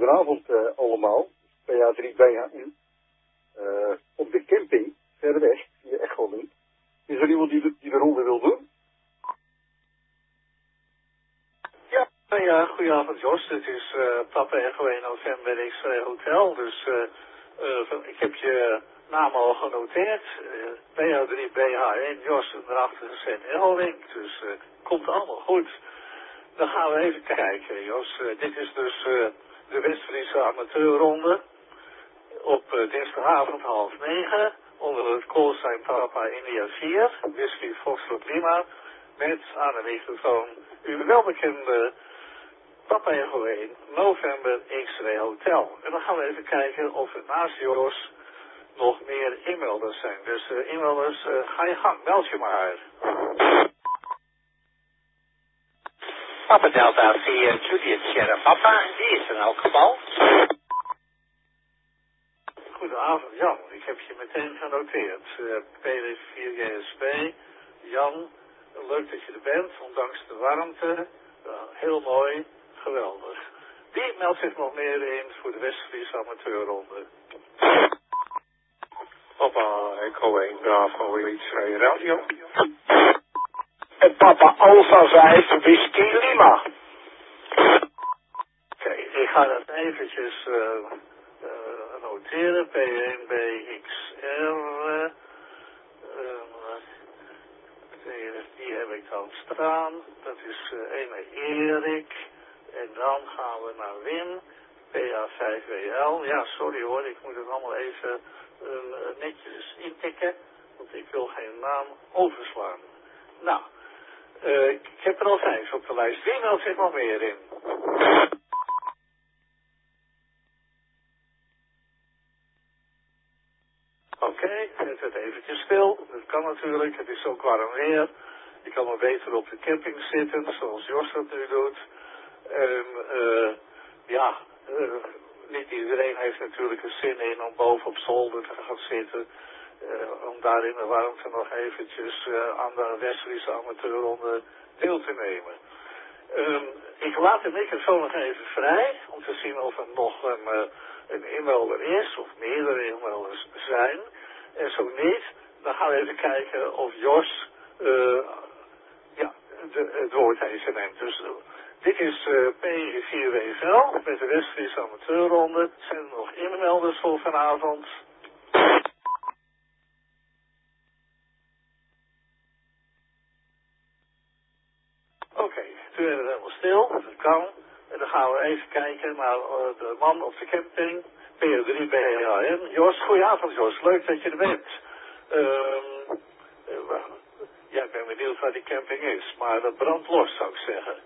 Goedenavond allemaal. PA3BHN. Op de camping, verder weg, via Echelmint. Is er iemand die de ronde wil doen? Ja, goedenavond Jos. Dit is Papa Echo 1 November X-Ray Hotel. Dus ik heb je naam al genoteerd. PA3BHN, Jos, en erachter gezet Elwink. Dus komt allemaal goed. Dan gaan we even kijken, Jos. Dit is dus de West-Friese amateurronde. Op dinsdagavond 8:30. Onder het callsign Papa India 4. Whisky Foxtrot Lima. Met aan de microfoon uw welbekende Papa Echo 1 November X-Ray Hotel. En dan gaan we even kijken of er naast Jos nog meer inmelders zijn. Dus inmelders, ga je gang, meld je maar. Papa Delta 4, Juliet Sierra Papa, die is in elk geval. Goedenavond Jan, ik heb je meteen genoteerd. PD4GSP, Jan, leuk dat je er bent, ondanks de warmte. Heel mooi, geweldig. Wie meldt zich nog meer in voor de West-Friese amateurronde? Papa Echo 1 Bravo X-Ray Radio. En Papa Alpha 5 Whisky Lima. Oké, ik ga dat eventjes noteren. P1BXR. Die heb ik dan staan. Dat is ene Erik. En dan gaan we naar Wim. PA5WL. Ja, sorry hoor, ik moet het allemaal even netjes intikken. Want ik wil geen naam overslaan. Nou, ik heb er al 5 op de lijst. Wie meldt zich nog meer in? Oké, zet het eventjes stil. Dat kan natuurlijk, het is zo warm weer. Je kan maar beter op de camping zitten, zoals Jos dat nu doet. En niet iedereen heeft natuurlijk een zin in om boven op zolder te gaan zitten. Om daar in de warmte nog eventjes aan de West-Friese amateurronde deel te nemen. Ik laat de microfoon nog even vrij om te zien of er nog een inmelder is of meerdere inmelders zijn. En zo niet, dan gaan we even kijken of Jos het woord even neemt. Dus dit is P4WVL met de West-Friese amateurronde. Zijn er nog inmelders voor vanavond? Oké, toen werden we helemaal stil, dat kan. En dan gaan we even kijken naar de man op de camping, PO3BHN. Jos, goedenavond Jos, leuk dat je er bent. Ja, ik ben benieuwd waar die camping is, maar dat brandt los zou ik zeggen.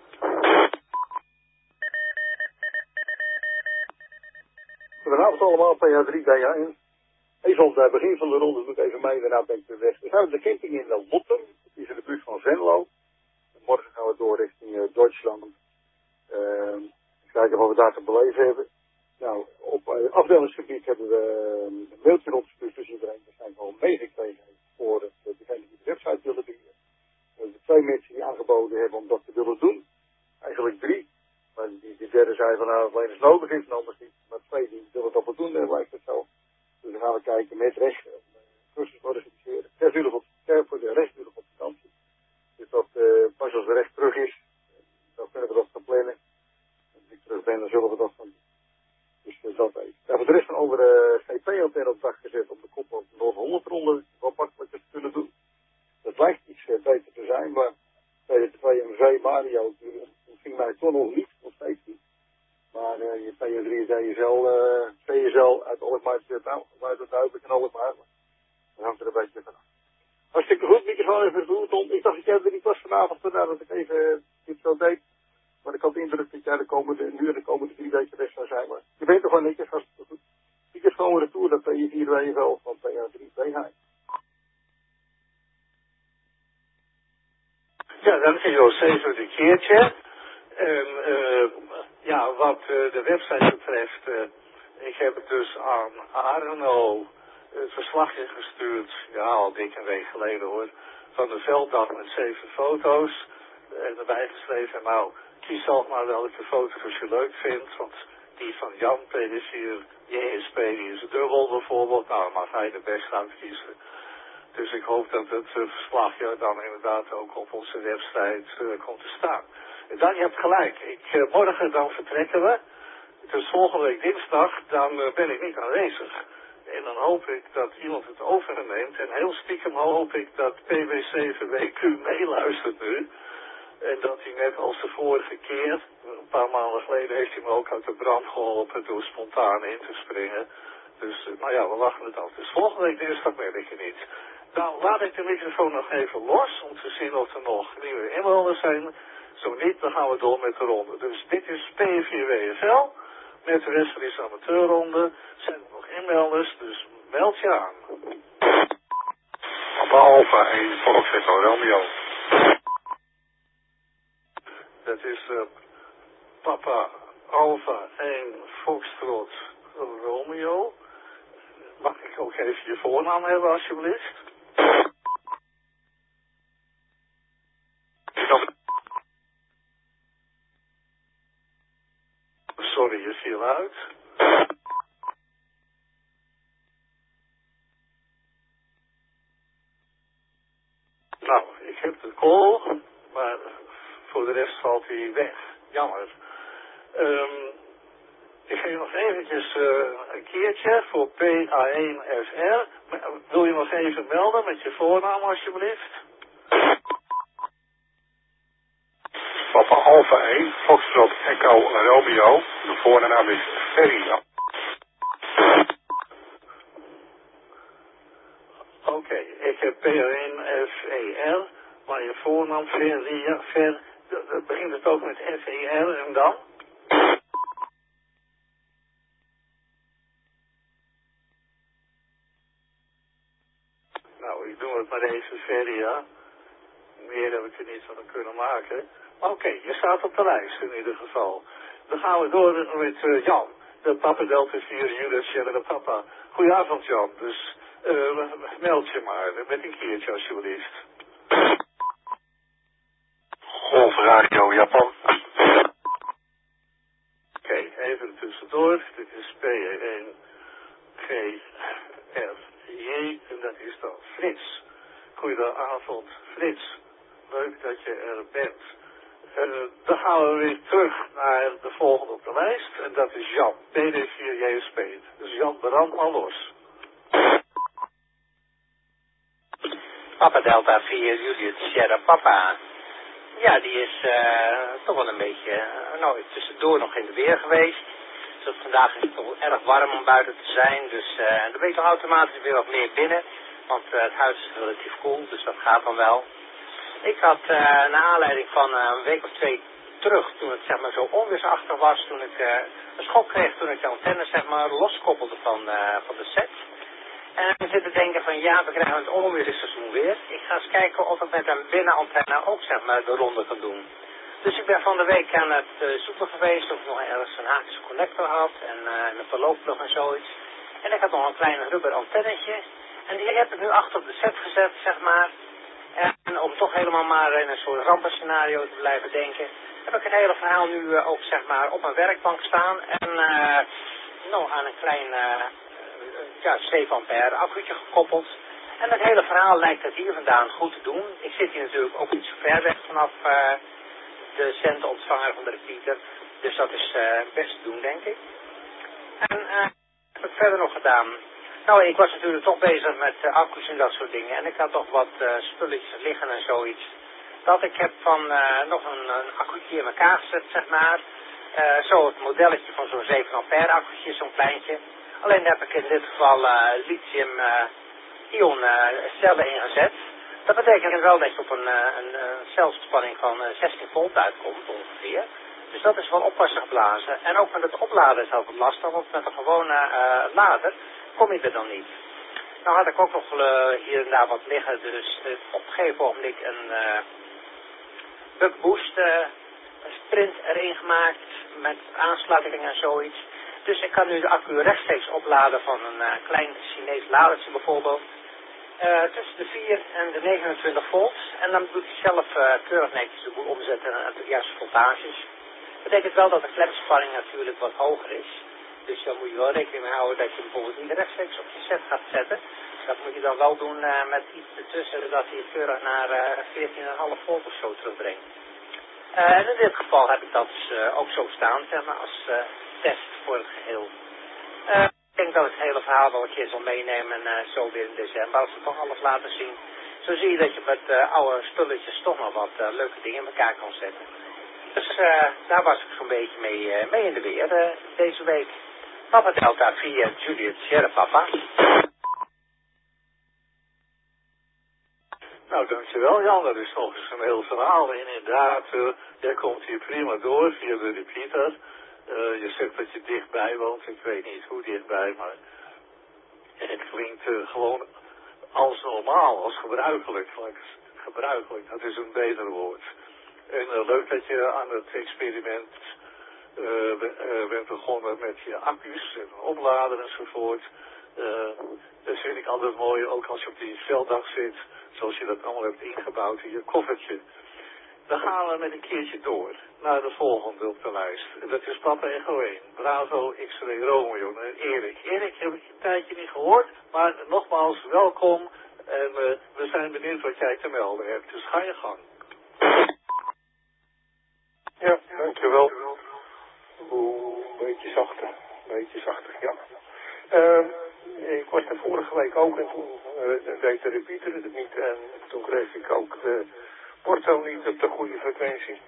Goedenavond allemaal, PA3BHN. Even aan het begin van de ronde doe ik even mee, daarna ben ik weer weg. We zijn op de camping in Lotten, dat is in de buurt van Venlo. Morgen gaan we door richting Duitsland. Kijken wat we daar te beleven hebben. Nou, op afdelingsgebied hebben we een mailtje rondgestuurd tussen iedereen. Dat zijn gewoon meegekregen voor degene die de website willen bieden. We hebben 2 mensen die aangeboden hebben om dat te willen doen. Eigenlijk 3. Maar die derde zei van nou, alleen als nodig is en anders niet. Maar 2 die willen dat wel doen, lijkt het zo. Dus dan gaan we kijken met recht. Cursus organiseren. 6 uur voor de rest uur op vakantie. Dus dat pas als de recht terug is, dan kunnen we dat gaan plannen. Als ik terug ben, dan zullen we dat gaan doen. Dus dat even. Ja, voor de rest van over GP-hotel op dag gezet op de kop op de Noord-Holland ronde. Wat makkelijker te kunnen doen. Dat lijkt iets beter te zijn, maar bij de 2MV Mario ging mij toch nog niet, nog steeds niet. Maar je PO3 CSL uit Alkmaar zit nou, buiten duidelijk en Alkmaar. Dan hangt er een beetje vanaf. Hartstikke goed, microfoon even goed, Tom. Ik dacht dat jij er niet was vanavond, vandaar dat ik even dit zo deed. Maar ik had de indruk dat jij de komende 3 weken weg zou zijn. Maar je bent toch wel netjes, hartstikke goed. Ik heb gewoon retour, dat PA4WVL van PA3BH. Ja, dank je Jos, even een keertje. En wat de website betreft, ik heb dus aan Arno het verslagje gestuurd, ja, al dik een week geleden hoor, van de velddag met 7 foto's. En erbij geschreven, nou, kies zelf maar welke foto's je leuk vindt, want die van Jan, PD4, JSP, die is dubbel bijvoorbeeld. Nou, dan mag hij de beste uitkiezen. Dus ik hoop dat het verslagje dan inderdaad ook op onze website komt te staan. En dan, je hebt gelijk. Morgen dan vertrekken we. Dus volgende week dinsdag, dan ben ik niet aanwezig. En dan hoop ik dat iemand het overneemt. En heel stiekem hoop ik dat PW7WQ meeluistert nu. En dat hij net als de vorige keer, een paar maanden geleden, heeft hij me ook uit de brand geholpen door spontaan in te springen. Dus, nou ja, we wachten het af. Dus volgende week dinsdag ben ik er niet. Nou, laat ik de microfoon nog even los om te zien of er nog nieuwe inwoners zijn. Zo niet, dan gaan we door met de ronde. Dus dit is P4WFL met de Westfriese amateurronde. Zijn er nog inmelders, dus meld je aan. Papa Alpha 1, Volkswagen Romeo. Dat is Papa Alpha 1 Foxtrot Romeo. Mag ik ook even je voornaam hebben, alsjeblieft? Sorry, je viel uit. Nou, ik heb de call, maar voor de rest valt hij weg. Jammer. Ik geef nog eventjes een keertje voor PA1FR. Wil je nog even melden met je voornaam, alsjeblieft? Papa Alpha 1, Foxtrot Echo Romeo. De voornaam is Ferry. Oké, ik heb PA1FER, maar je voornaam Fer, begint het ook met FER en dan? Nou, ik doe het maar even Feria. Meer heb ik er niet van kunnen maken. Oké, je staat op de lijst in ieder geval. Dan gaan we door met Jan. De Papa Delta 4 Judas Sierra Papa. Goedenavond Jan, dus meld je maar met een keertje alsjeblieft. Golf Radio Japan. Oké, even tussendoor. Dit is P1 GFJ en dat is dan Frits. Goedenavond Frits. Leuk dat je er bent. Dan gaan we weer terug naar de volgende op de lijst. En dat is Jan, PD4JSP. Dus Jan, brand maar los. Papa Delta 4, Juliet Sierra Papa. Ja, die is toch wel een beetje, tussendoor nog in de weer geweest. Dus vandaag is het toch erg warm om buiten te zijn. Dus dan ben je toch automatisch weer wat meer binnen. Want het huis is relatief koel, dus dat gaat dan wel. Ik had naar aanleiding van een week of 2 terug, toen het zeg maar zo onweersachtig was, toen ik een schok kreeg toen ik de antenne zeg maar loskoppelde van de set. En ik zit te denken van ja, we krijgen het onweerseizoen weer. Ik ga eens kijken of ik met een binnenantenne ook zeg maar de ronde kan doen. Dus ik ben van de week aan het zoeken geweest of ik nog ergens een haakse connector had en een verloopvlug en zoiets. En ik had nog een klein rubber antennetje en die heb ik nu achter op de set gezet zeg maar. En om toch helemaal maar in een soort rampenscenario te blijven denken, heb ik het hele verhaal nu ook zeg maar op mijn werkbank staan en aan een klein 7 ampère accu'tje gekoppeld. En het hele verhaal lijkt het hier vandaan goed te doen. Ik zit hier natuurlijk ook iets ver weg vanaf de zendontvanger van de repeater, dus dat is best te doen denk ik. En wat heb ik verder nog gedaan? Nou, ik was natuurlijk toch bezig met accu's en dat soort dingen. En ik had toch wat spulletjes liggen en zoiets. Dat ik heb van nog een accu'tje in elkaar gezet, zeg maar. Zo het modelletje van zo'n 7 ampère accu'tje, zo'n kleintje. Alleen heb ik in dit geval lithium-ion cellen ingezet. Dat betekent wel dat je op een celspanning van 16 volt uitkomt ongeveer. Dus dat is wel oppassen geblazen. En ook met het opladen is altijd lastig, want met een gewone lader kom je er dan niet. Nou had ik ook nog hier en daar wat liggen, dus op een gegeven ogenblik een buckboost sprint erin gemaakt met aansluiting en zoiets. Dus ik kan nu de accu rechtstreeks opladen van een klein Chinees ladertje bijvoorbeeld. Tussen de 4 en de 29 volt. En dan doet hij zelf keurig netjes de boel omzetten naar de juiste voltages. Dat betekent wel dat de klemspanning natuurlijk wat hoger is. Dus dan moet je wel rekening mee houden dat je bijvoorbeeld niet rechtstreeks op je set gaat zetten. Dat moet je dan wel doen met iets ertussen dat je keurig naar 14,5 volt of zo terugbrengt. En in dit geval heb ik dat ook zo staan, zeg maar, als test voor het geheel. Ik denk dat ik het hele verhaal wel een keer zal meenemen zo weer in december, als we toch alles laten zien. Zo zie je dat je met oude spulletjes toch nog wat leuke dingen in elkaar kan zetten. Dus daar was ik zo'n beetje mee in de weer deze week. Papa Delta 4, Juliet Sierra Papa. Nou, dankjewel Jan, dat is nog eens een heel verhaal. En inderdaad, jij komt hier prima door via de repeater. Je zegt dat je dichtbij woont, ik weet niet hoe dichtbij, maar het klinkt gewoon als normaal, als gebruikelijk. Gebruikelijk, dat is een beter woord. En leuk dat je aan het experiment bent begonnen met je accu's en opladen enzovoort. Dat vind ik altijd mooi, ook als je op die velddag zit, zoals je dat allemaal hebt ingebouwd in je koffertje. Dan gaan we met een keertje door naar de volgende op de lijst. En dat is Papa Echo 1, Bravo X-Ray Romeo en Erik. Erik heb ik een tijdje niet gehoord, maar nogmaals welkom en we zijn benieuwd wat jij te melden hebt. Dus ga je gang. Ja, dankjewel. Een beetje zachter, ja. Ik was er vorige week ook en toen deed de repeater het niet en toen kreeg ik ook de porto niet op de goede frequentie.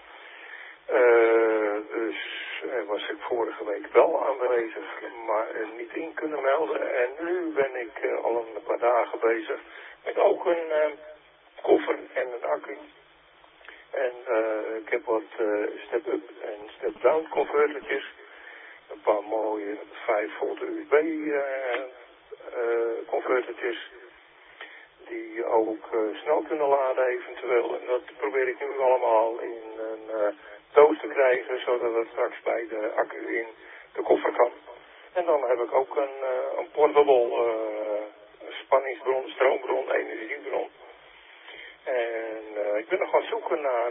Dus was ik vorige week wel aanwezig, maar niet in kunnen melden. En nu ben ik al een paar dagen bezig met ook een koffer en een accu. En ik heb wat step-up en step-down convertertjes. Een paar mooie 5 volt USB convertertjes. Die ook snel kunnen laden eventueel. En dat probeer ik nu allemaal in een doos te krijgen. Zodat het straks bij de accu in de koffer kan. En dan heb ik ook een portable spanningsbron, stroombron, energiebron. En ik ben nog aan het zoeken naar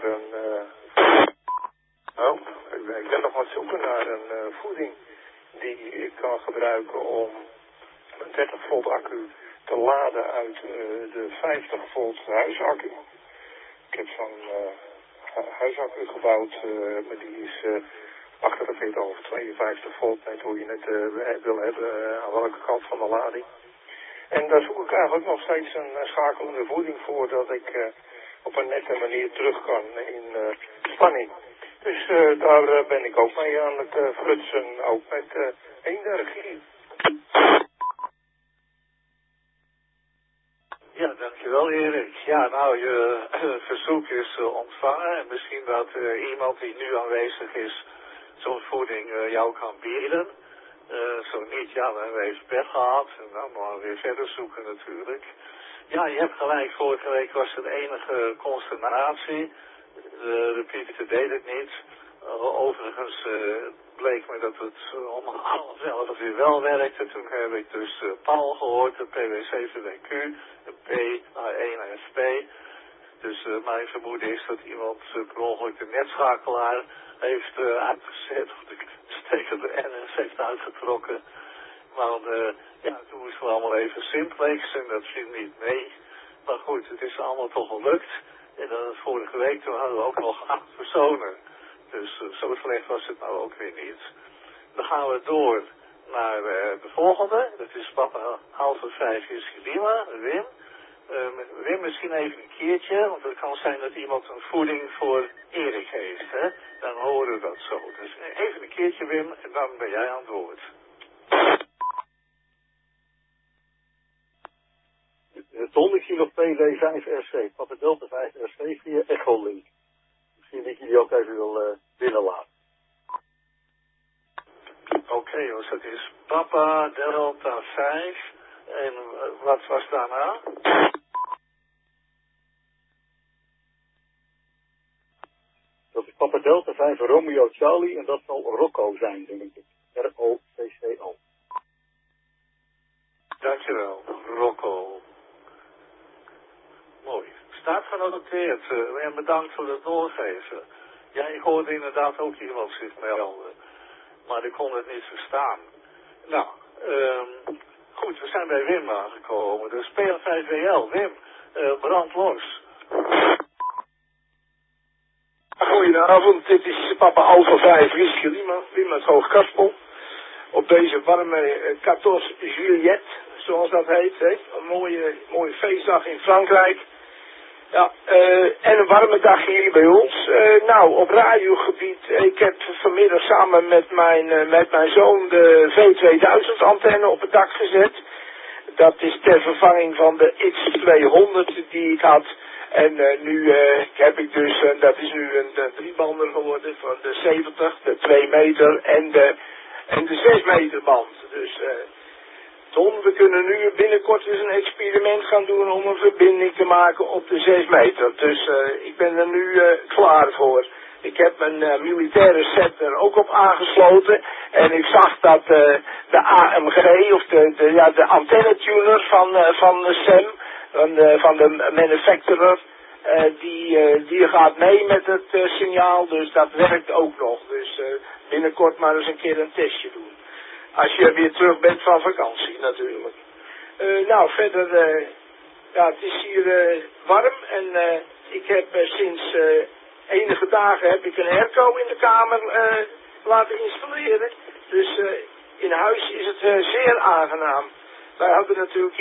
een voeding die ik kan gebruiken om een 30 volt accu te laden uit de 50 volt huisaccu. Ik heb zo'n huisaccu gebouwd, maar die is 48 of 52 volt, net hoe je het wil hebben, aan welke kant van de lading. En daar zoek ik eigenlijk nog steeds een schakelende voeding voor, dat ik op een nette manier terug kan in spanning. Dus daar ben ik ook mee aan het frutsen, ook met energie. Ja, dankjewel Erik. Ja, nou, je verzoek is ontvangen en misschien dat iemand die nu aanwezig is zo'n voeding jou kan bieden. Zo niet, ja, dan hebben we even pech gehad en dan maar weer verder zoeken natuurlijk. Ja, je hebt gelijk, vorige week was het enige consternatie. De repeater deed het niet. Overigens bleek me dat het om 11:30 weer wel werkte. Toen heb ik dus Paul gehoord, de PW7WQ, de PA1FP. Dus mijn vermoeden is dat iemand per ongeluk de netschakelaar heeft uitgezet of de stekker de NS heeft uitgetrokken. Maar ja, toen moesten we allemaal even simplex en dat viel niet mee. Maar goed, het is allemaal toch gelukt. En dan vorige week toen hadden we ook nog 8 personen. Dus zo slecht was het nou ook weer niet. Dan gaan we door naar de volgende. Dat is Papa Alpha 5 is Lima, Wim. Wim misschien even een keertje, want het kan zijn dat iemand een voeding voor Erik heeft. Hè? Dan horen we dat zo. Dus even een keertje Wim en dan ben jij aan het woord. Ton, ik zie nog PW5RC, Papa Delta 5RC via Echolink. Misschien dat je die ook even wil binnenlaten. Oké, dus dat is Papa Delta 5 en wat was daarna? Dat is Papa Delta 5 Romeo Charlie en dat zal Rocco zijn, denk ik. R-O-C-C-O. Dankjewel, Rocco. Mooi. Staat genoteerd en bedankt voor het doorgeven. Ja, ik hoorde inderdaad ook iemand zich melden. maar ik kon het niet verstaan. Nou, goed, we zijn bij Wim aangekomen. Dus PA5WL, Wim, brand los. Goedenavond, dit is papa Alpha 5 Rieske Lima, Wim uit Hoogkaspel. Op deze warme 14 Juillet, zoals dat heet. Hè? Een mooie feestdag in Frankrijk. Ja, en een warme dag hier bij ons. Nou, op radiogebied, ik heb vanmiddag samen met mijn zoon de V2000 antenne op het dak gezet. Dat is ter vervanging van de X200 die ik had. En nu heb ik dus, dat is nu een driebander geworden van de 70, de 2 meter en de 6 meter band. Dus Ton, we kunnen nu binnenkort eens een experiment gaan doen om een verbinding te maken op de 6 meter. Dus ik ben er nu klaar voor. Ik heb mijn militaire set er ook op aangesloten. En ik zag dat de AMG, of de antennetuner van Sam, van de manufacturer, die gaat mee met het signaal. Dus dat werkt ook nog. Dus binnenkort maar eens een keer een testje doen. Als je weer terug bent van vakantie natuurlijk. Nou, verder, ja, het is hier warm en ik heb sinds enige dagen heb ik een airco in de kamer laten installeren. Dus in huis is het zeer aangenaam. Wij hebben natuurlijk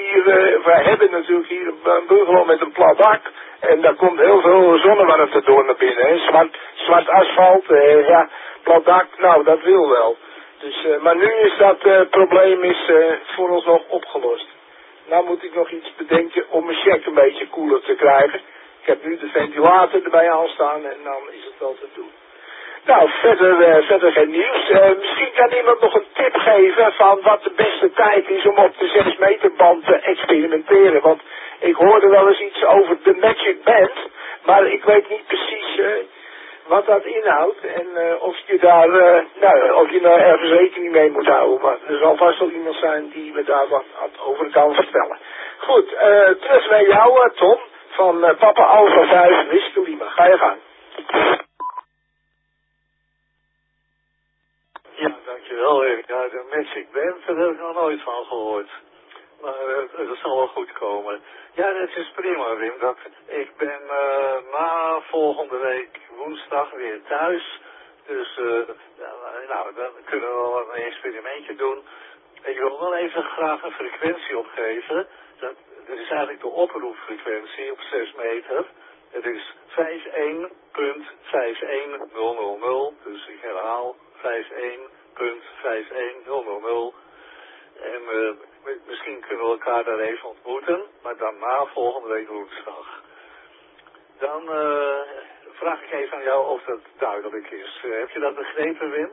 hier een bungalow met een plat dak. En daar komt heel veel zonnewarmte door naar binnen. Hè. Zwart asfalt, ja, plat dak, nou dat wil wel. Dus, maar nu is dat probleem voor ons nog opgelost. Nou moet ik nog iets bedenken om mijn check een beetje koeler te krijgen. Ik heb nu de ventilator erbij aanstaan en dan is het wel te doen. Nou, verder geen nieuws. Misschien kan iemand nog een tip geven van wat de beste tijd is om op de 6 meter band te experimenteren. Want ik hoorde wel eens iets over de Magic Band, maar ik weet niet precies wat dat inhoudt en of je daar ergens rekening mee moet houden. Maar er zal vast wel iemand zijn die me daar wat over kan vertellen. Goed, terug naar jou, Tom, van papa Alpha 5 Rieske Lima. Ga je gang. Ja, dankjewel. Ja, de Magic Band, daar heb ik nog nooit van gehoord. Maar dat zal wel goed komen. Ja, dat is prima, Wim. Ik ben na volgende week woensdag weer thuis. Dus nou, dan kunnen we wel een experimentje doen. Ik wil wel even graag een frequentie opgeven. Dat is eigenlijk de oproepfrequentie op 6 meter. Het is 51.51000. Dus ik herhaal 51.51000. En misschien kunnen we elkaar daar even ontmoeten, maar dan na volgende week woensdag. Dan vraag ik even aan jou of dat duidelijk is. Heb je dat begrepen, Wim?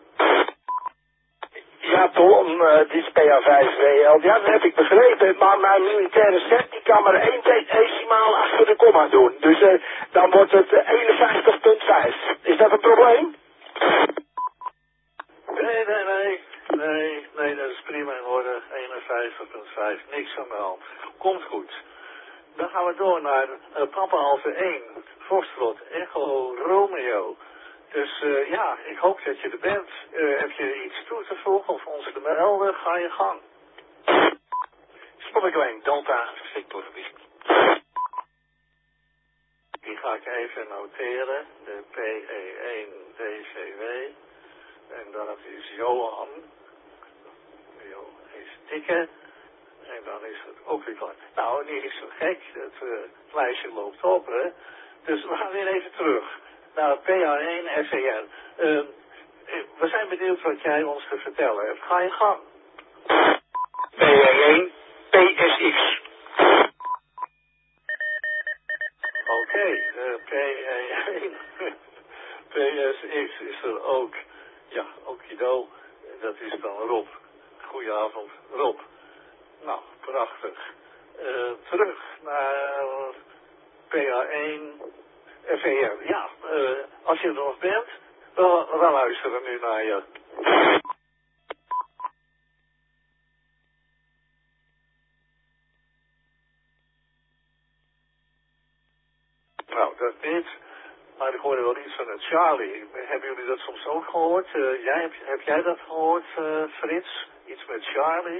Ja, Tom, dit is PA5WL. Ja, dat heb ik begrepen. Maar mijn militaire set die kan maar 1 decimaal achter de komma doen. Dus dan wordt het 51.5. Is dat een probleem? Nee, dat is prima in orde. 51.5, niks aan de hand. Komt goed. Dan gaan we door naar papa Alpha 1, Foxtrot, Echo, Romeo. Dus ja, ik hoop dat je er bent. Heb je iets toe te voegen of ons te melden? Ga je gang. Spotterklein, Delta, Victor. Die ga ik even noteren. De PE1 DCW. En dat is Johan. Jo is Dikke. En dan is het ook weer klaar. Nou, niet is zo gek. Het lijstje loopt op, hè. Dus we gaan weer even terug naar PA1 FER. We zijn benieuwd wat jij ons te vertellen hebt. Ga je gang. PA1 PSX. Oké, PA1 PSX is er ook. Ja, okido. Dat is dan Rob. Goedenavond, Rob. Nou, prachtig. Terug naar PA1 FER. Ja, als je er nog bent, we luisteren nu naar je. Nou, dat niet. Maar ik hoorde wel iets van een Charlie. Hebben jullie dat soms ook gehoord? Heb jij dat gehoord, Frits? Iets met Charlie?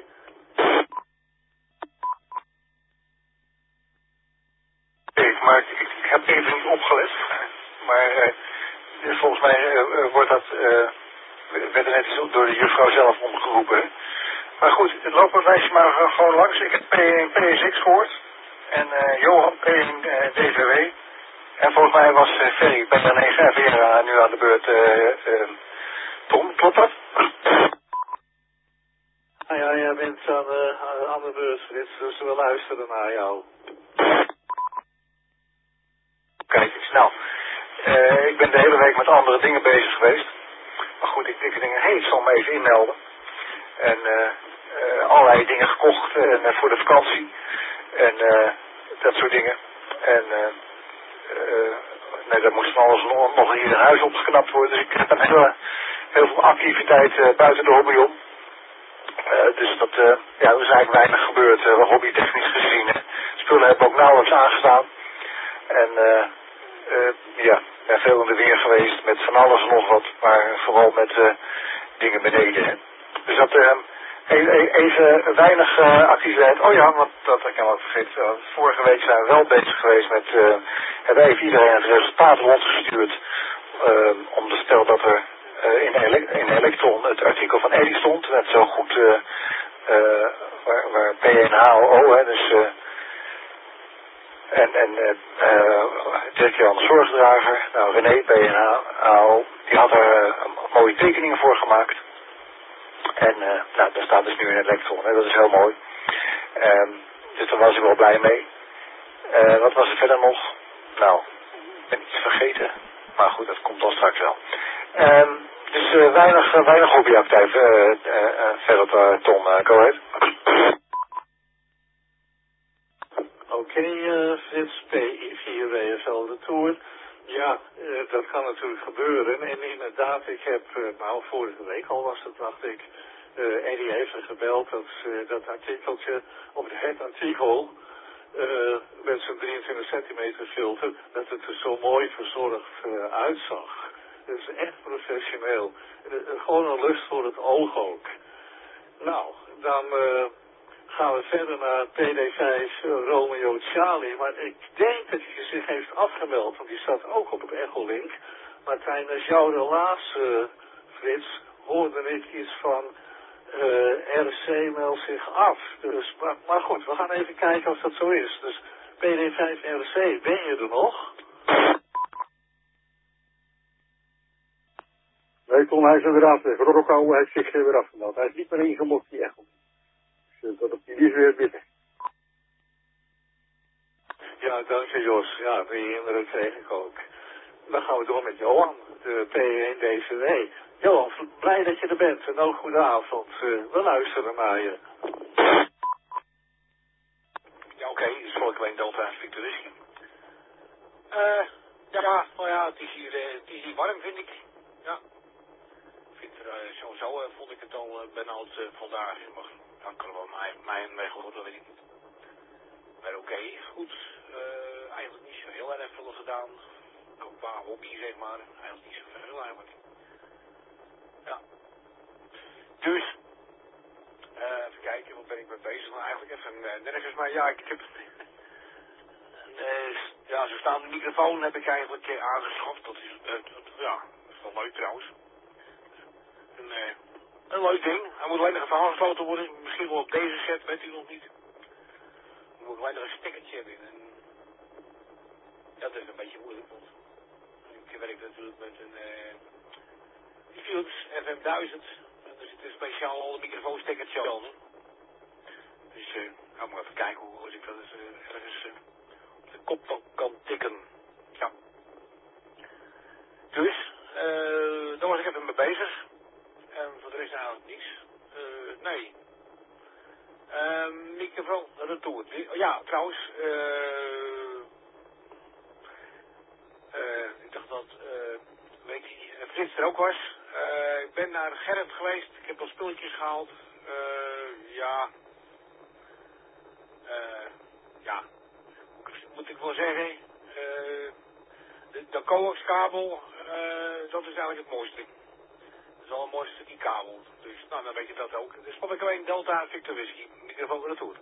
Nee, maar ik heb even niet opgelet. Maar volgens mij wordt dat, werd er net door de juffrouw zelf omgeroepen. Maar goed, het loopbaanlijstje maar gewoon langs. Ik heb PSX gehoord. En Johan P in DVW. En volgens mij was Ferry BN9 nu aan de beurt. Tom, klopt dat? Nou ja, jij bent aan de beurt, Frits, dus we luisteren naar jou. Kijk eens, nou. Ik ben de hele week met andere dingen bezig geweest. Maar goed, ik denk, ik zal me even inmelden. En allerlei dingen gekocht voor de vakantie. En dat soort dingen. En nee, dat moest van alles nog hier in huis opgeknapt worden. Dus ik heb heel veel activiteit buiten de hobby om. Dus dat er is eigenlijk weinig gebeurd, hobbytechnisch gezien. Spullen hebben ook nauwelijks aangestaan. En ben veel in de weer geweest met van alles en nog wat, maar vooral met dingen beneden. Hè. Dus dat even weinig activiteit. Oh ja, want dat heb ik helemaal vergeten. Vorige week zijn we wel bezig geweest met, hebben even iedereen het resultaat rondgestuurd. Om te stellen dat er in Electron het artikel van Eddie stond. Net zo goed waar P1HO, hè, dus Dirk-Jan de Zorgdrager, nou René P1HO, die had er mooie tekeningen voor gemaakt. En daar staat dus nu in Electron, hè, dat is heel mooi. Dus daar was ik wel blij mee. Wat was er verder nog? Nou, ik ben iets vergeten. Maar goed, dat komt dan straks wel. Dus weinig hobbyactief verder, Tom, go ahead. Oké, Frits, PI4 WFL de Tour. Ja, dat kan natuurlijk gebeuren. En inderdaad, ik heb, vorige week al was het, dacht ik, Eddie even gebeld dat artikeltje, of het artikel, met zo'n 23 centimeter filter, dat het er zo mooi verzorgd uitzag. Dat is echt professioneel. Gewoon een lust voor het oog ook. Nou, dan gaan we verder naar PD5 Romeo Charlie. Maar ik denk dat hij zich heeft afgemeld, want die staat ook op het Echolink. Maar tijdens jouw relaas, Frits, hoorde ik iets van RC meldt zich af. Dus, maar goed, we gaan even kijken of dat zo is. Dus PD5 RC, ben je er nog? Nee, Tom, hij is inderdaad weg. Rocco heeft zich weer afgemeld. Hij is niet meer ingemokt, die Echel. Dus dat op die is weer binnen. Ja, dank je Jos. Ja, die indruk kreeg ik ook. Dan gaan we door met Johan, de P1 DCW. Johan, blij dat je er bent en ook goedenavond. We luisteren naar je. Ja, oké, dus Volkween Delta Victor Whisky. Het is hier warm, vind ik. Ja. Ik vind sowieso vond ik het al benauwd vandaag. Maar dan kan er wel mijn weg worden, weet ik niet. Maar oké, goed. Eigenlijk niet zo heel erg veel gedaan. Qua hobby, zeg maar. Eigenlijk niet zo veel eigenlijk. Ja. Dus, even kijken, wat ben ik mee bezig? Nou, eigenlijk even nergens, maar ja, ik heb... zo staande microfoon heb ik eigenlijk aangeschaft. Dat is, dat is wel leuk trouwens. Een leuk ding. Hij moet alleen nog even aangesloten worden. Misschien wel op deze set, weet u nog niet. Dan moet ik alleen nog een stickertje hebben. En dat is een beetje moeilijk, want ik werk natuurlijk met een Philips FM1000. En er zit een speciaal alle microfoonstickertje aan. Dus ik moet even kijken hoe ik dat ergens op de kop kan tikken. Ja. Dus, daar was ik even mee bezig. En voor de rest eigenlijk niks. Nee. Microfoon retour. Ja, trouwens, ik dacht dat Frits er ook was. Ik ben naar Gerrit geweest. Ik heb al spulletjes gehaald. Moet ik wel zeggen. de coaxkabel, dat is eigenlijk het mooiste. Dat is al het mooiste die kabel. Dus nou, dan weet je dat ook. Dus Papa Echo 1 Delta Victor Whisky. Microfoon voor de toer.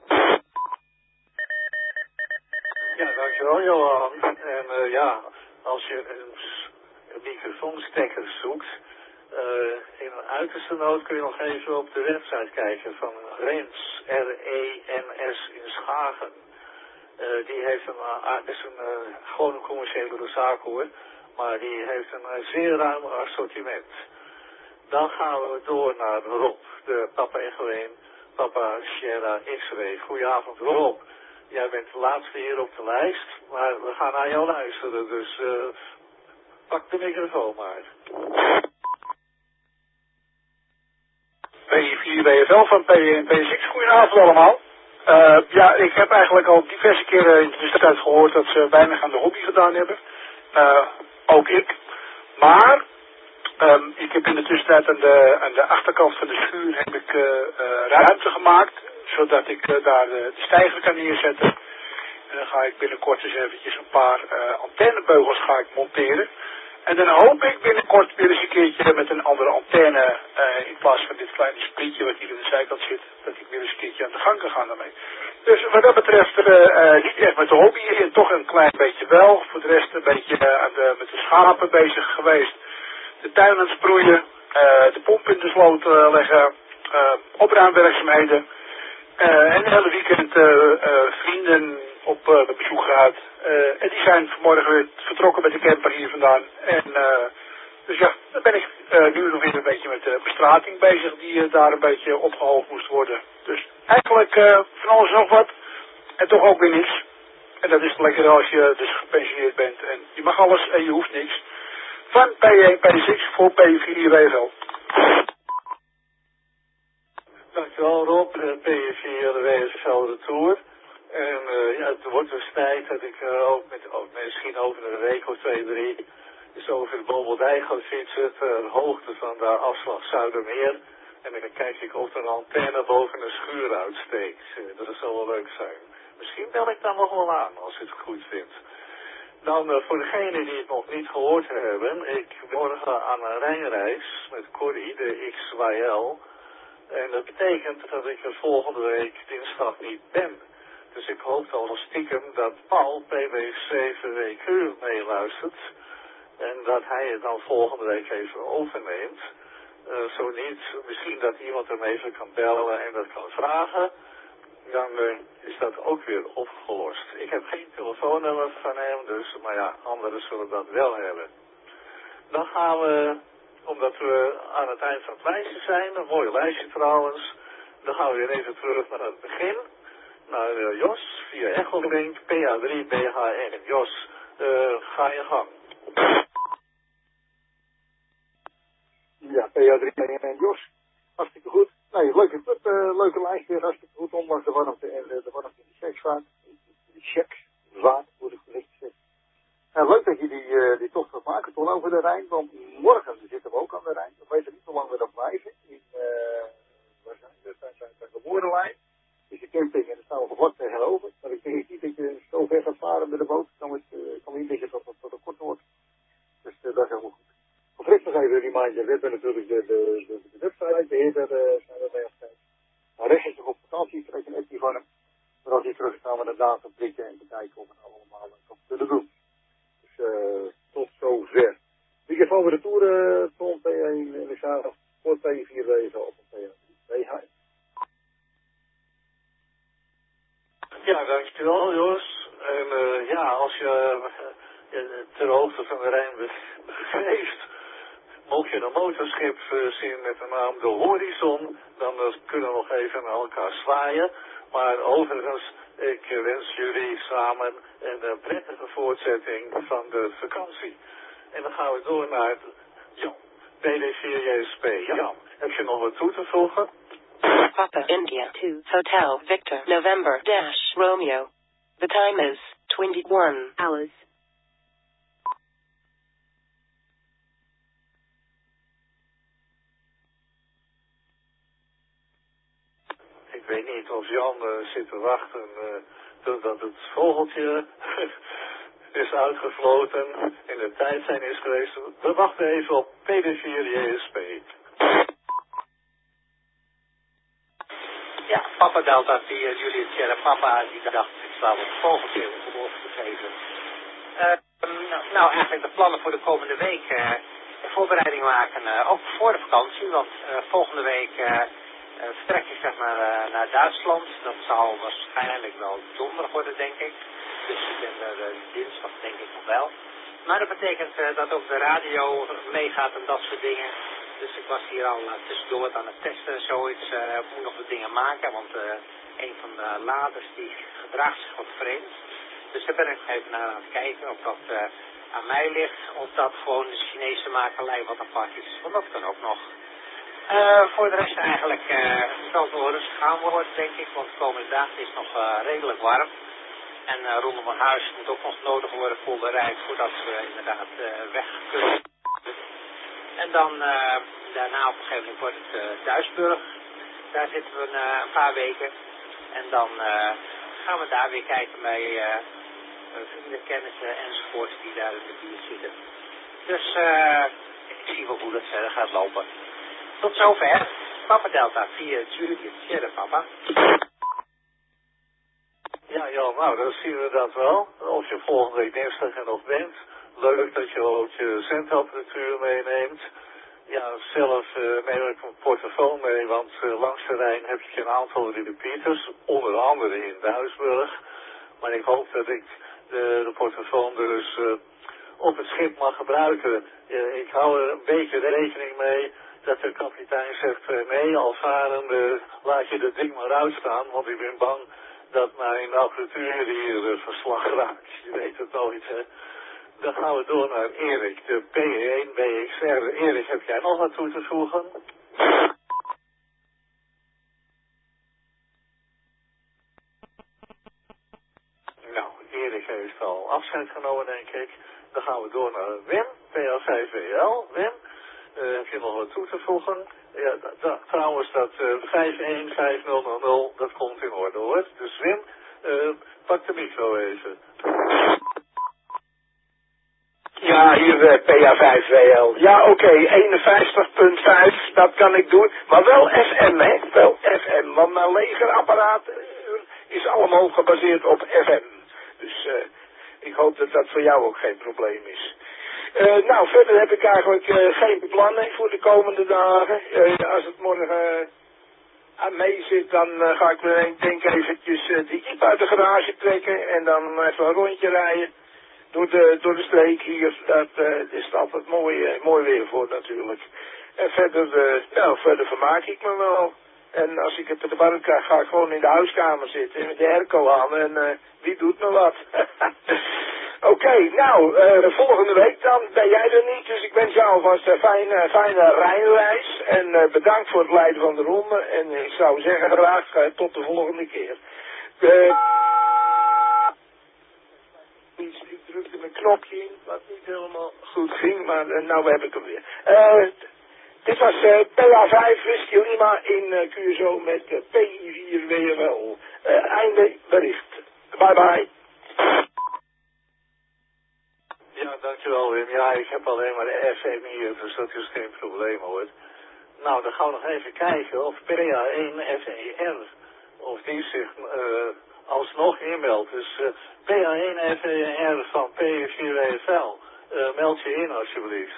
Ja, dankjewel Johan. En ja, als je een microfoonstekker zoekt, in een uiterste nood kun je nog even op de website kijken van Rens, R-E-N-S in Schagen. Die heeft gewoon een commerciële zaak hoor, maar die heeft een zeer ruim assortiment. Dan gaan we door naar Rob, de Papa Echo 1, Papa Sierra X-Ray. Goedenavond Rob. Jij bent de laatste hier op de lijst, maar we gaan naar jou luisteren, dus pak de microfoon maar. P4 WFL van P6. Goedenavond allemaal. Ja, ik heb eigenlijk al diverse keren in de tussentijd gehoord dat ze weinig aan de hobby gedaan hebben. Ook ik. Maar ik heb in de tussentijd aan de achterkant van de schuur heb ik ruimte gemaakt, zodat ik daar de stijger kan neerzetten. En dan ga ik binnenkort eens eventjes een paar antennebeugels ga ik monteren. En dan hoop ik binnenkort weer eens een keertje met een andere antenne, in plaats van dit kleine sprietje wat hier aan de zijkant zit, dat ik weer eens een keertje aan de gang kan gaan daarmee. Dus wat dat betreft niet echt met de hobby en toch een klein beetje wel. Voor de rest een beetje met de schapen bezig geweest. De tuin aan het sproeien, de pomp in de sloot leggen, opruimwerkzaamheden. En het hele weekend vrienden op bezoek gehad. En die zijn vanmorgen weer vertrokken met de camper hier vandaan. En dus ja, dan ben ik nu nog weer een beetje met de bestrating bezig die daar een beetje opgehoogd moest worden. Dus eigenlijk van alles en nog wat. En toch ook weer niets. En dat is lekker als je dus gepensioneerd bent. En je mag alles en je hoeft niks. Van P1, P6 voor P4 WFL. Dankjewel Rob, P4 WFL Retour. En ja, het wordt dus tijd dat ik ook misschien over een week of 2, 3 eens over de Bobeldijk ga fietsen ter hoogte van de afslag Zuidermeer. En dan kijk ik of er een antenne boven een schuur uitsteekt. Dat zal wel leuk zijn. Misschien bel ik dan nog wel aan als je het goed vindt. Dan voor degenen die het nog niet gehoord hebben, ik ben morgen aan een rijreis met Corrie, de XYL. En dat betekent dat ik er volgende week dinsdag niet ben. Dus ik hoop al stiekem dat Paul PB7WQ meeluistert. En dat hij het dan volgende week even overneemt. Zo niet, misschien dat iemand hem even kan bellen en dat kan vragen. Dan is dat ook weer opgelost. Ik heb geen telefoonnummer van hem, dus, maar ja, anderen zullen dat wel hebben. Dan gaan we, omdat we aan het eind van het lijstje zijn, een mooi lijstje trouwens, dan gaan we weer even terug naar het begin. Naar Jos, via Echolink, PA3, BHN. Jos, ga je gang. Ja, PA3 en Jos. Hartstikke goed. Nee, leuke lijst weer, hartstikke goed, ondanks de warmte en de warmte in de seksvaart. De seksvaart, moet ik gezegd zeggen. En leuk dat je die tocht gaat maken, toch over de Rijn, want morgen zitten we ook aan de Rijn. We weten niet hoe lang we dat blijven. Waar zijn we? We zijn bij de Woerdenlijn. Dus de camping en daar staan we vlak tegenover. Maar ik denk niet dat je zo ver gaat varen met de boot. Dan kan niet dat je tot een kort wordt. Dus dat is helemaal goed. Voor Frits nog even een reminder. We hebben natuurlijk de website, de heerder zijn we bij ons kijken. Maar rechts is nog op vakantie, ik krijg een appje van hem. Maar als hij terug is, gaan we de data prikken en bekijken of we het allemaal kan kunnen doen. Dus tot zover. Ik heb over de toer Tom P1 en ik ga voor P4 wezen op een P1. Ja, dankjewel Jos. En ja, als je ter hoogte van de Rijn begeeft, mocht je een motorschip zien met de naam De Horizon, dan kunnen we nog even naar elkaar zwaaien. Maar overigens, ik wens jullie samen een prettige voortzetting van de vakantie. En dan gaan we door naar Jan, PD4JSP. Jan, heb je nog wat toe te voegen? Papa India 2 Hotel Victor November Dash Romeo. The time is 21 hours. Ik weet niet of Jan zit te wachten totdat het vogeltje is uitgefloten, in de tijd zijn is geweest. We wachten even op PD4JSP. Ja, Papa Delta 4, Juliet Sierra Papa, die dacht, ik zal het volgende keer op te geven. Nou, eigenlijk de plannen voor de komende week. Voorbereiding maken, ook voor de vakantie, want volgende week vertrek ik zeg maar naar Duitsland. Dat zal waarschijnlijk wel donderdag worden, denk ik. Dus ik ben er dinsdag denk ik nog wel. Maar dat betekent dat ook de radio meegaat en dat soort dingen. Dus ik was hier al tussendoor aan het testen en zoiets. Moet nog wat dingen maken, want een van de laders die gedraagt zich wat vreemd. Dus daar ben ik even naar aan het kijken of dat aan mij ligt. Of dat gewoon de Chinese makelij wat apart is. Want dat kan ook nog. Voor de rest eigenlijk zal het wel rustig gaan worden, denk ik. Want de komende dagen is het nog redelijk warm. En rondom mijn huis moet ook nog nodig worden polderij voordat we inderdaad weg kunnen. En dan daarna op een gegeven moment wordt het Duisburg. Daar zitten we een paar weken. En dan gaan we daar weer kijken bij vrienden, kennissen enzovoort die daar in de buurt zitten. Dus ik zie wel hoe dat verder gaat lopen. Tot zover. Papa Delta 4 Juliet Sierra Papa. Ja, Jan, nou, dan zien we dat wel. Als je volgende week dinsdag er nog bent. Leuk dat je ook je zendapparatuur meeneemt. Ja, zelf neem ik een portofoon mee, want langs de Rijn heb je een aantal repeaters, onder andere in Duisburg. Maar ik hoop dat ik de portofoon dus op het schip mag gebruiken. Ik hou er een beetje rekening mee dat de kapitein zegt, nee, als varende laat je dat ding maar uitstaan, want ik ben bang dat mijn apparatuur hier verslag raakt. Je weet het nooit, hè. Dan gaan we door naar Erik, de P1 BXR. Erik, heb jij nog wat toe te voegen? Nou, Erik heeft al afscheid genomen, denk ik. Dan gaan we door naar Wim, PA5WL. Wim, heb je nog wat toe te voegen? Ja, trouwens, dat 51500, dat komt in orde, hoor. Dus Wim, pak de micro even. Ja, hier PA5WL. Ja, oké, 51.5, dat kan ik doen. Maar wel FM, hè? Wel FM. Want mijn legerapparaat is allemaal gebaseerd op FM. Dus ik hoop dat dat voor jou ook geen probleem is. Nou, verder heb ik eigenlijk geen plannen voor de komende dagen. Als het morgen aan mee zit, dan ga ik weer denk eventjes die jeep uit de garage trekken. En dan even een rondje rijden. Door de streek hier, dat is altijd mooi weer voor natuurlijk. En verder vermaak ik me wel. En als ik het te warm krijg, ga ik gewoon in de huiskamer zitten met de airco aan en wie doet me wat. Oké, nou, volgende week dan ben jij er niet, dus ik wens jou alvast een fijne rijreis. En bedankt voor het leiden van de ronde. En ik zou zeggen graag tot de volgende keer. Ik drukte mijn knopje in, wat niet helemaal goed ging, maar nou heb ik hem weer. Dit was PA5 Whisky Lima in Curaçao met PI4WL. Einde bericht. Bye bye. Ja, dankjewel Wim. Ja, ik heb alleen maar de FM hier, dus dat is geen probleem hoor. Nou, dan gaan we nog even kijken of PA1FER, of die zich alsnog inmeldt. Dus PA1FER van P4WFL, meld je in alsjeblieft.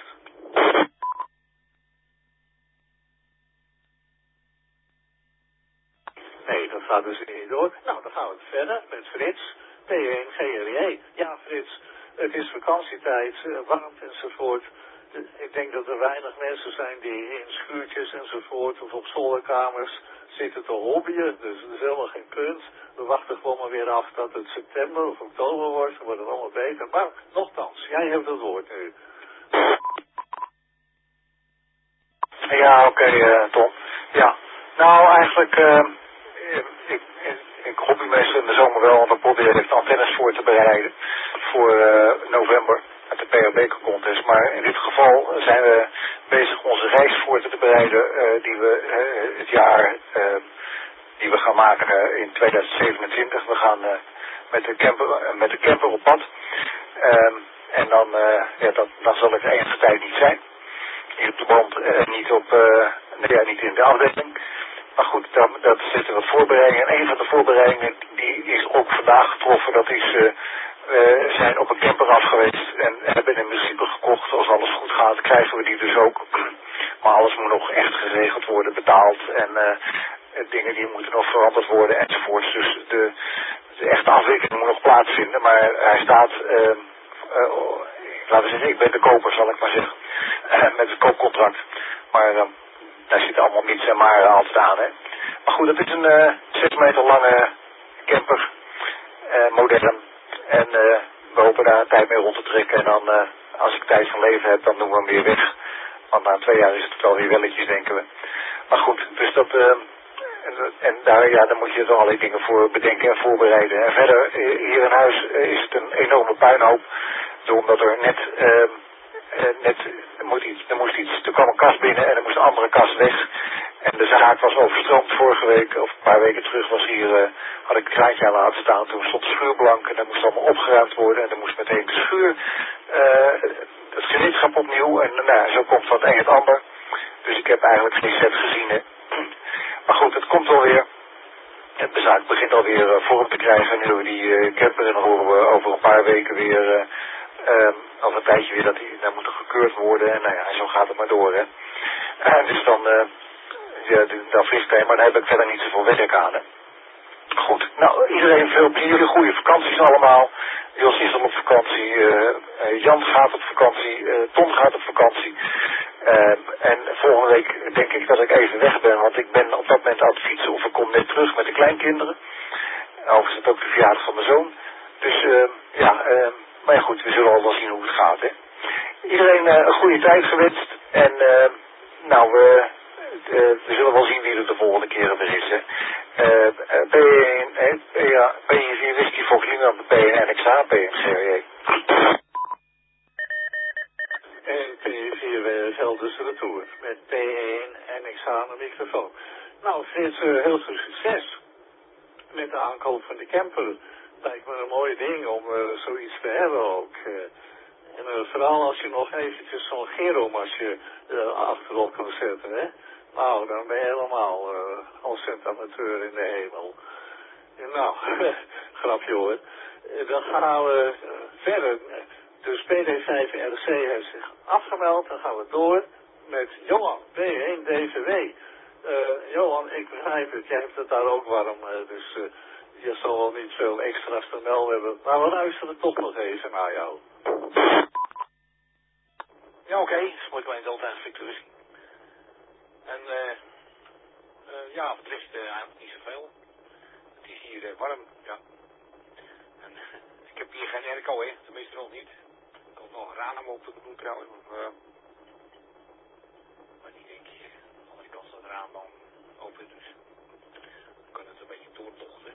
Nee, dat gaat dus niet door. Nou, dan gaan we verder met Frits, P1GRJ. Ja, Frits, het is vakantietijd, warmte enzovoort. Ik denk dat er weinig mensen zijn die in schuurtjes enzovoort of op zolderkamers zitten te hobbyen. Dus dat is helemaal geen punt. We wachten gewoon maar weer af dat het september of oktober wordt. Dan wordt het allemaal beter. Maar nochtans, jij hebt het woord nu. Ja, oké, Tom. Ja, nou eigenlijk, ik hobby meestal in de zomer wel, want dan probeer ik de antennes voor te bereiden voor november met de PHB contest. Maar in dit geval zijn we bezig onze reis voor te bereiden die we het jaar die we gaan maken in 2027. We gaan met de camper op pad. En dan, dan zal ik de enige tijd niet zijn. Niet op de band, niet in de afdeling. Maar goed, dat zitten wat voorbereidingen. En een van de voorbereidingen die is ook vandaag getroffen. Dat is, we zijn op een camper af geweest en hebben een muziek gekocht. Als alles goed gaat, krijgen we die dus ook. Maar alles moet nog echt geregeld worden, betaald. En dingen die moeten nog veranderd worden enzovoorts. Dus de echte afwikkeling moet nog plaatsvinden. Maar hij staat, laten we zeggen, ik ben de koper, zal ik maar zeggen. Met het koopcontract. Maar daar zitten allemaal mits en maren altijd aan, hè. Maar goed, het is een 6 meter lange camper. Modern. En we hopen daar een tijd mee rond te trekken. En dan, als ik tijd van leven heb, dan doen we hem weer weg. Want na 2 jaar is het wel weer welletjes, denken we. Maar goed, dus dat... En daar moet je er allerlei dingen voor bedenken en voorbereiden. En verder, hier in huis is het een enorme puinhoop. Omdat er er kwam een kast binnen en er moest een andere kast weg. En de zaak was overstroomd vorige week, of een paar weken terug was hier, had ik een kraantje aan laten staan. Toen stond de schuur blank en dat moest allemaal opgeruimd worden. En dan moest meteen de schuur, het gereedschap opnieuw. En zo komt wat een en het ander. Dus ik heb eigenlijk geen set gezien, hè. Maar goed, het komt alweer. De zaak begint alweer vorm te krijgen. En nu hebben we die camper en dan horen we over een paar weken weer, over een tijdje weer dat die moet gekeurd worden. En zo gaat het maar door, hè. Dus dan vliegt hij, maar daar heb ik verder niet zoveel werk aan, hè. Goed, nou, iedereen veel plezier, goede vakanties allemaal. Jos is al op vakantie, Jan gaat op vakantie, Tom gaat op vakantie. En volgende week denk ik dat ik even weg ben, want ik ben op dat moment aan het fietsen of ik kom net terug met de kleinkinderen. Overigens is het ook de verjaardag van mijn zoon. Dus maar ja goed, we zullen al wel zien hoe het gaat, hè. Iedereen een goede tijd gewenst en we zullen wel zien wie er de volgende keren er is, hè. P4 Whisky Fox Lima, PNXA, PNGRJ. En P4 Gelderse Retour met P1 NXA aan de microfoon. Nou, steeds heel veel succes met de aankoop van de camper. Lijkt me een mooi ding om zoiets te hebben ook. En vooral als je nog eventjes zo'n Gero-masje achterop kan zetten, hè. Nou, dan ben je helemaal ontzettend amateur in de hemel. Nou, grapje hoor. Dan gaan we verder. Dus PD5RC heeft zich afgemeld. Dan gaan we door met Johan, P1 DVW. Johan, ik begrijp het. Jij hebt het daar ook warm. Dus je zal wel niet veel extra's te melden hebben. Maar we luisteren toch nog even naar jou. Ja, oké. Spreek wij Delta Victor. En ja, het ligt eigenlijk niet zoveel. Het is hier warm, ja. En ik heb hier geen airco, hè. Tenminste nog niet. Ik kan nog een raam op doen trouwens. Maar die denk ik, als ik als dat raam dan open is, dus dan kan het een beetje doortochten.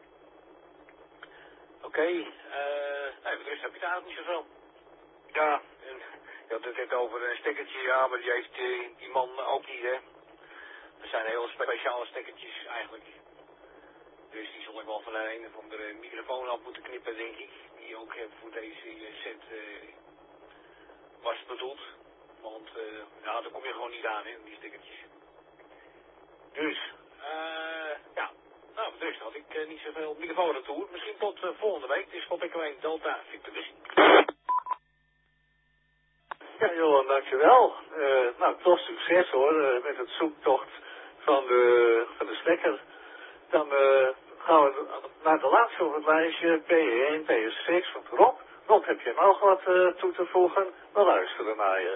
Oké, voor de rest heb je daar ook niet zoveel. Ja, en je had het net over een stekkertje, ja, maar die heeft die man ook niet, hè. Er zijn heel speciale stekkertjes eigenlijk. Dus die zal ik wel van een of andere microfoon af moeten knippen, denk ik. Die ook voor deze set was bedoeld. Want daar kom je gewoon niet aan, hè, die stekkertjes. Dus, ja. Nou, voor de rest had ik niet zoveel microfoon retour. Misschien tot volgende week. Dus op ik alleen Delta Victor. Ja, Johan, dankjewel. Nou, toch succes hoor, met het zoektocht van de stekker. Dan gaan we naar de laatste op het lijstje, P1, PS6 van Rob. Rob, heb je nog wat toe te voegen? We luisteren naar je.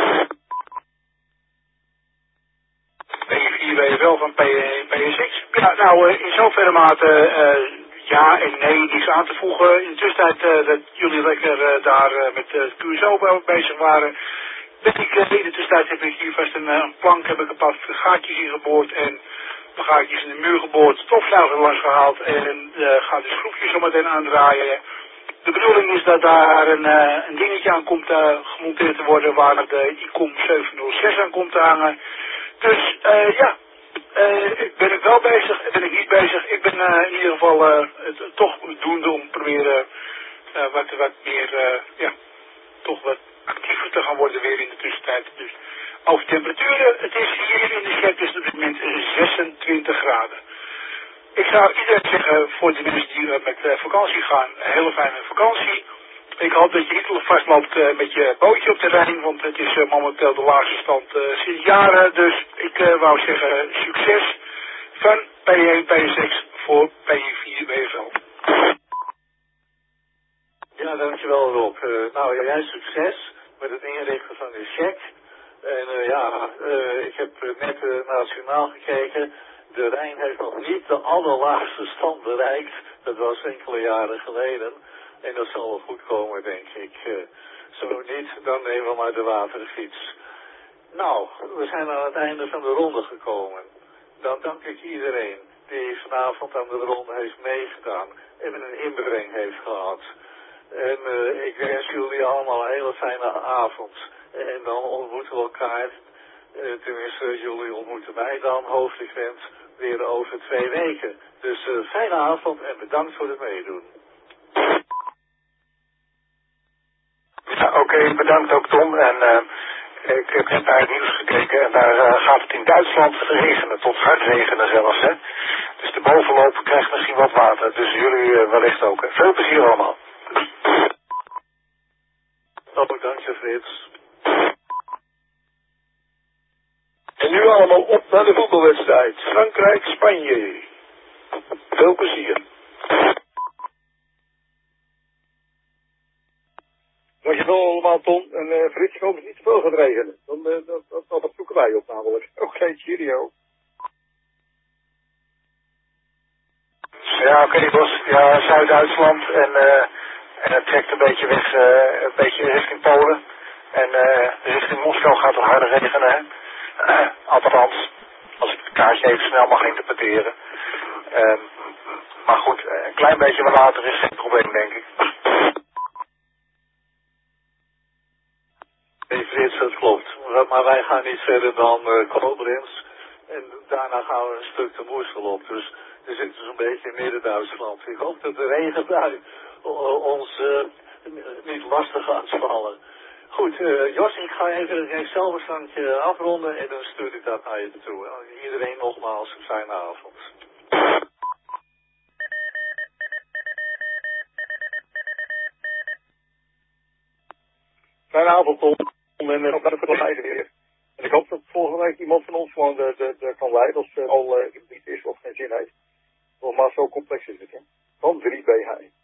P4 wel van PS6. Ja, nou, in zoverre mate ja en nee, niks aan te voegen. In de tussentijd dat jullie lekker daar met QSO bezig waren, ben ik in de tussentijd heb ik hier vast een plank, heb ik een paar gaatjes in geboord en een gaatjes in de muur geboord, stofzuiger langs gehaald en ga de schroefjes zometeen aandraaien. De bedoeling is dat daar een dingetje aan komt gemonteerd te worden waar de ICOM 706 aan komt te hangen. Dus ja, ben ik wel bezig, ben ik niet bezig. Ik ben in ieder geval toch doende om proberen wat meer, toch wat actiever te gaan worden weer in de tussentijd. Dus over temperaturen, het is hier in de chat dus op dit moment 26 graden. Ik zou iedereen zeggen, voor de mensen die met vakantie gaan, een hele fijne vakantie. Ik hoop dat je niet vastloopt met je bootje op de Rijn, want het is momenteel de laagste stand sinds jaren. Dus ik wou zeggen, succes van P1, P6 voor P4 WFL. Ja, dankjewel Rob. Nou, jij succes met het inrichten van je check. En ik heb net nationaal gekeken. De Rijn heeft nog niet de allerlaagste stand bereikt. Dat was enkele jaren geleden. En dat zal wel goed komen, denk ik. Zo niet, dan nemen we maar de waterfiets. Nou, we zijn aan het einde van de ronde gekomen. Dan dank ik iedereen die vanavond aan de ronde heeft meegedaan en een inbreng heeft gehad. En ik wens jullie allemaal een hele fijne avond. En dan ontmoeten we elkaar, tenminste jullie ontmoeten mij dan, hoofdevent, weer over 2 weken. Dus fijne avond en bedankt voor het meedoen. Ja, oké, bedankt ook Tom. En ik heb naar het nieuws gekeken en daar gaat het in Duitsland regenen, tot hard regenen zelfs. Hè? Dus de bovenloop krijgt misschien wat water. Dus jullie wellicht ook. Veel plezier allemaal. Ook dank je Frits. En nu allemaal op naar de voetbalwedstrijd. Frankrijk-Spanje. Veel plezier. Dankjewel allemaal Tom. En Frits, ik hoop dat het niet te veel gaat regenen. Dat zoeken wij op namelijk. Oké, cheerio. Ja, oké, Bos. Ja, Zuid-Duitsland en het trekt een beetje weg, een beetje richting Polen. En richting Moskou gaat het harder regenen, hè. Althans, als ik het kaartje even snel mag interpreteren. Maar goed, een klein beetje water is geen probleem, denk ik. Nee, Frits, dat klopt. Maar wij gaan niet verder dan Koblenz. En daarna gaan we een stuk de Moersel op. Dus we zitten zo'n beetje in Midden-Duitsland. Ik hoop dat de regenbui ons niet lastig gaat vallen. Goed, Jos, ik ga even het Excel-bestandje afronden en dan stuur ik dat naar je toe. Iedereen nogmaals een fijne avond. Fijne avond Tom. En nog naar de leiden weer. En ik hoop dat volgende week iemand van ons gewoon de kan leiden als het al niet is of geen zin heeft. Nogmaals, zo complex is het, hè. Van 3BH.